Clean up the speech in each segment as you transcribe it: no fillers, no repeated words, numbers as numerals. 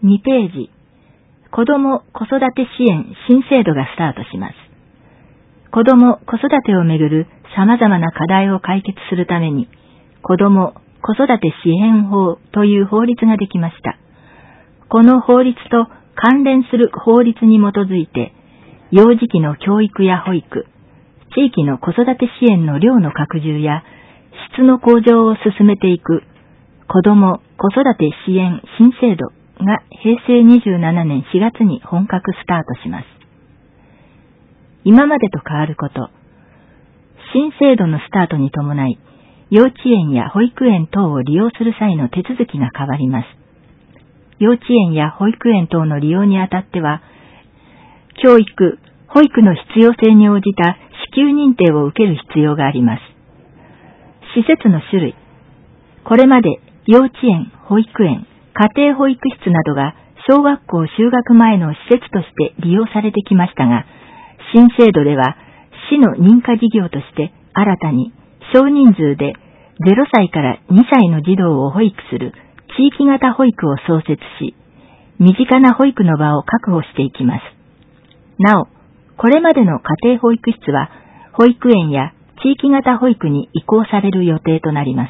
2ページ。子ども・子育て支援新制度がスタートします。子ども・子育てをめぐる様々な課題を解決するために、子ども・子育て支援法という法律ができました。この法律と関連する法律に基づいて、幼児期の教育や保育、地域の子育て支援の量の拡充や質の向上を進めていく子ども・子育て支援新制度が平成27年4月に本格スタートします。今までと変わること。新制度のスタートに伴い、幼稚園や保育園等を利用する際の手続きが変わります。幼稚園や保育園等の利用にあたっては、教育・保育の必要性に応じた支給認定を受ける必要があります。施設の種類。これまで幼稚園、保育園、家庭保育室などが小学校就学前の施設として利用されてきましたが、新制度では市の認可事業として新たに少人数で0歳から2歳の児童を保育する地域型保育を創設し、身近な保育の場を確保していきます。なお、これまでの家庭保育室は保育園や地域型保育に移行される予定となります。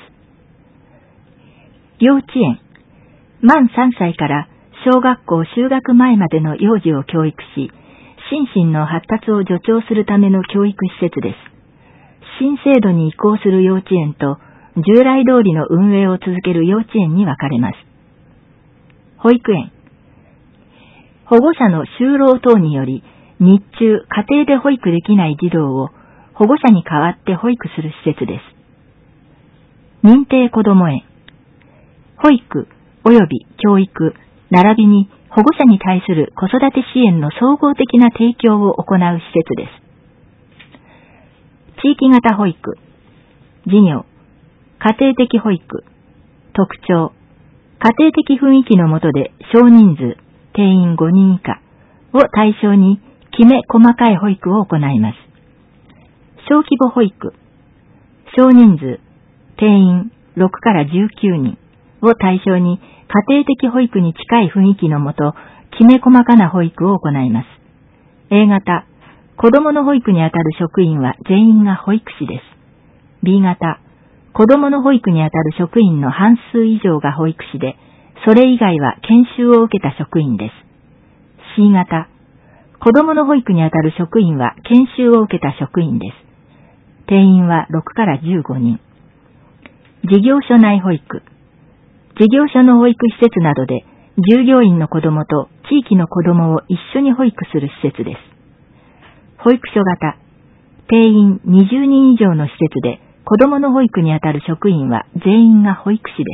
幼稚園、満3歳から小学校就学前までの幼児を教育し、心身の発達を助長するための教育施設です。新制度に移行する幼稚園と従来通りの運営を続ける幼稚園に分かれます。保育園、保護者の就労等により日中家庭で保育できない児童を保護者に代わって保育する施設です。認定こども園、保育及び教育、並びに保護者に対する子育て支援の総合的な提供を行う施設です。地域型保育、事業、家庭的保育、特徴、家庭的雰囲気の下で少人数、定員5人以下を対象にきめ細かい保育を行います。小規模保育、少人数、定員6から19人を対象に家庭的保育に近い雰囲気のもと、きめ細かな保育を行います。A 型、子供の保育にあたる職員は全員が保育士です。B 型、子供の保育にあたる職員の半数以上が保育士で、それ以外は研修を受けた職員です。C 型、子供の保育にあたる職員は研修を受けた職員です。定員は6から15人。事業所内保育。事業所の保育施設などで従業員の子供と地域の子供を一緒に保育する施設です。保育所型。定員20人以上の施設で子供の保育にあたる職員は全員が保育士です。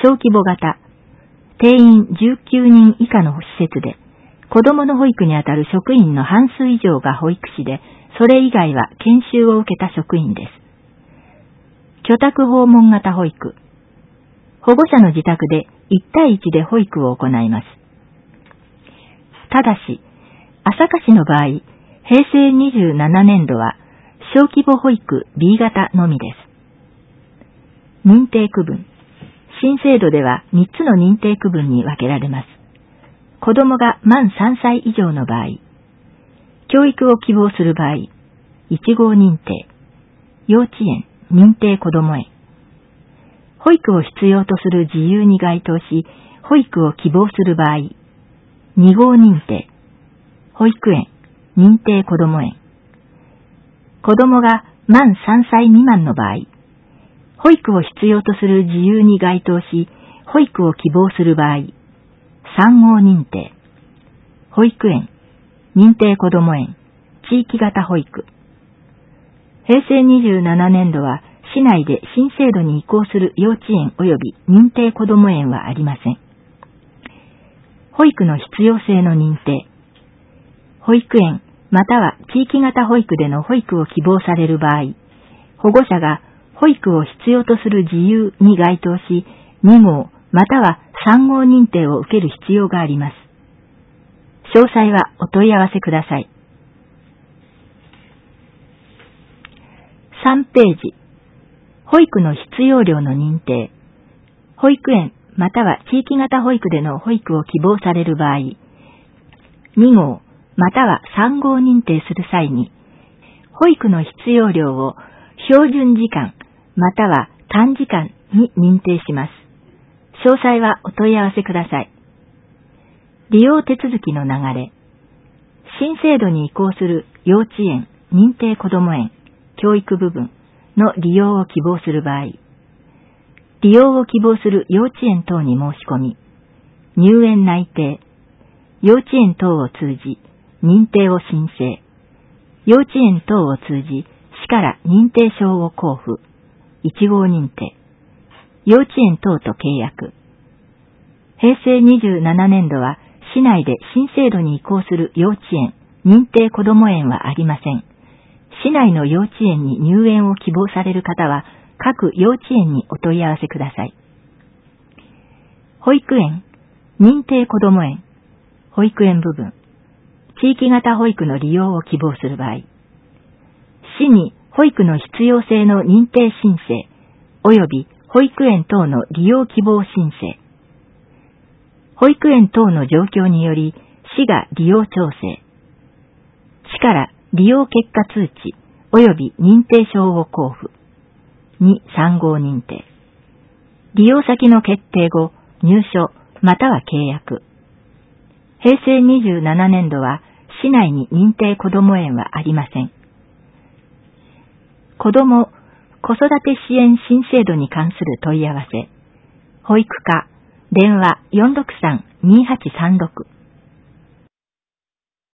小規模型。定員19人以下の施設で子供の保育にあたる職員の半数以上が保育士で、それ以外は研修を受けた職員です。居宅訪問型保育。保護者の自宅で1対1で保育を行います。ただし、朝霞市の場合、平成27年度は小規模保育 B 型のみです。認定区分。新制度では3つの認定区分に分けられます。子供が満3歳以上の場合、教育を希望する場合、1号認定、幼稚園、認定こども園、保育を必要とする自由に該当し、保育を希望する場合、2号認定、保育園、認定こども園、子供が満3歳未満の場合、保育を必要とする自由に該当し、保育を希望する場合、3号認定、保育園、認定こども園、地域型保育。平成27年度は市内で新制度に移行する幼稚園及び認定こども園はありません。保育の必要性の認定。保育園または地域型保育での保育を希望される場合、保護者が保育を必要とする自由に該当し、2号または3号認定を受ける必要があります。詳細はお問い合わせください。3ページ。保育の必要量の認定。保育園または地域型保育での保育を希望される場合、2号または3号認定する際に、保育の必要量を標準時間または短時間に認定します。詳細はお問い合わせください。利用手続きの流れ。新制度に移行する幼稚園、認定こども園、教育部分の利用を希望する場合、利用を希望する幼稚園等に申し込み、入園内定、幼稚園等を通じ認定を申請、幼稚園等を通じ市から認定証を交付、1号認定、幼稚園等と契約。平成27年度は市内で新制度に移行する幼稚園、認定こども園はありません。市内の幼稚園に入園を希望される方は、各幼稚園にお問い合わせください。保育園、認定こども園、保育園部分、地域型保育の利用を希望する場合、市に保育の必要性の認定申請、及び保育園等の利用希望申請、保育園等の状況により市が利用調整、市から利用結果通知及び認定証を交付、2、3号認定、利用先の決定後、入所または契約。平成27年度は市内に認定こども園はありません。子ども・子育て支援新制度に関する問い合わせ、保育課、電話463-2836